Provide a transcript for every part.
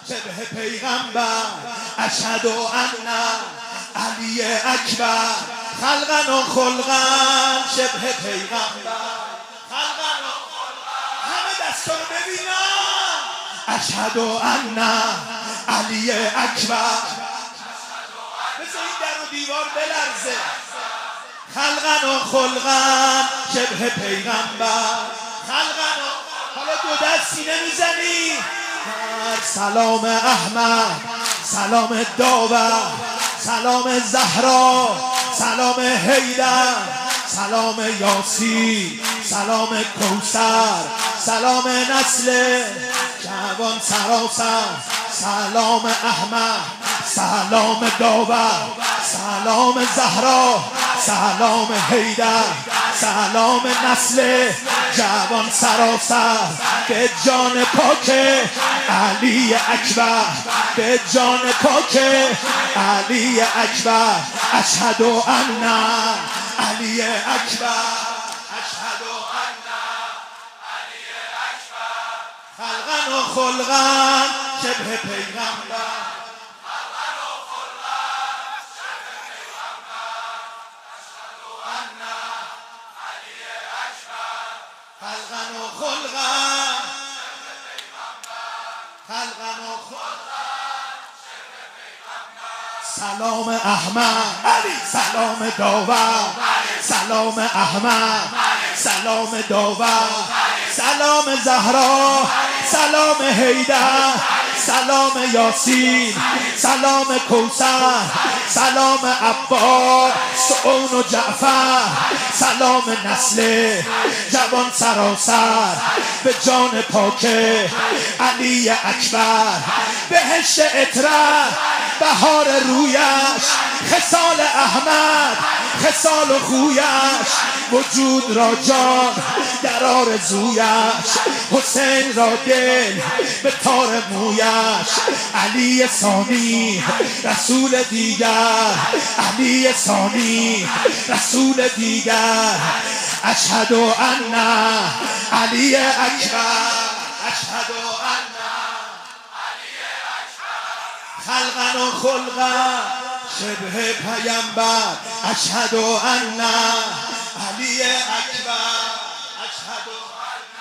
شبه پیغمبر اشهد ان علی اکبر خلقا و خلقا شبه پیغمبر خلقا و خلقا همه دستا رو ببینم اشهد ان علی اکبر مثل این در و دیوار بلرزه خلقا و خلقا شبه پیغمبر خلقا و حالا دو دست سینه میزنی سلام احمد سلام داور سلام زهرا سلام حیدر سلام یاسین سلام کوثر سلام نسل جوان سراسر سلام احمد سلام داور سلام زهرا سلام حیدر سلام نسل جوان سراسر به جان پاک علی اکبر به جان پاک علی اکبر اشهد ان علی اکبر اشهد ان علی اکبر خلقا و خلقا شبه پیغمبر خلقا و خلقا خلقا و خلقا سلام احمد سلام داور سلام احمد سلام داور سلام زهرا سلام حیدر سلام یاسین سلام کوثر سلام عباس اون و جعفر سلام نسل جوان سراسر به جان پاک علی اکبر بهشت عطرت بهار رویش خصال احمد خصال و خویش وجود را جان در آرزویش حسین را دل به تار مویش علی ثانی رسول دیگر علی ثانی رسول دیگر اشهد ان علی اکبر اشهد ان علی اکبر خلقا و خلقا شبه پیامبر اشهد ان علی اکبر اشهد ان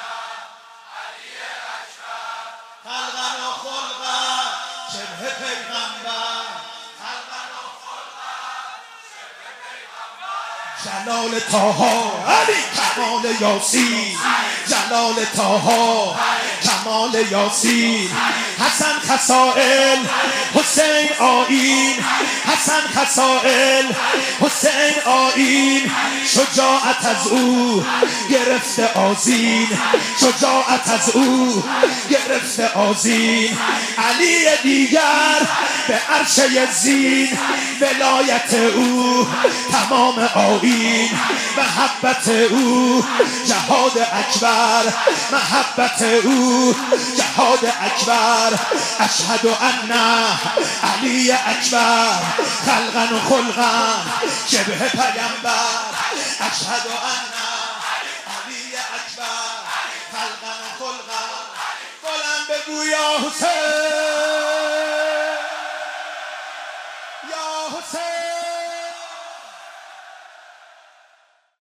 علی اکبر خلقا و خلقا شبه پیغمبر خلقا و خلقا شبه پیغمبر جلال طه علی کمال یاسین جلال طه کمال یاسین حسن خصائل حسین آیین حسن خصائل حسین آیین شجاعت از او گرفته آذین شجاعت از او گرفته آذین علی دیگر به عرش یزین ولایت او تمام آیین محبت او جهاد اکبر محبت او جهاد اکبر اشهد ان علی اکبر خلقا و خلقا شبه پیامبر اشهد ان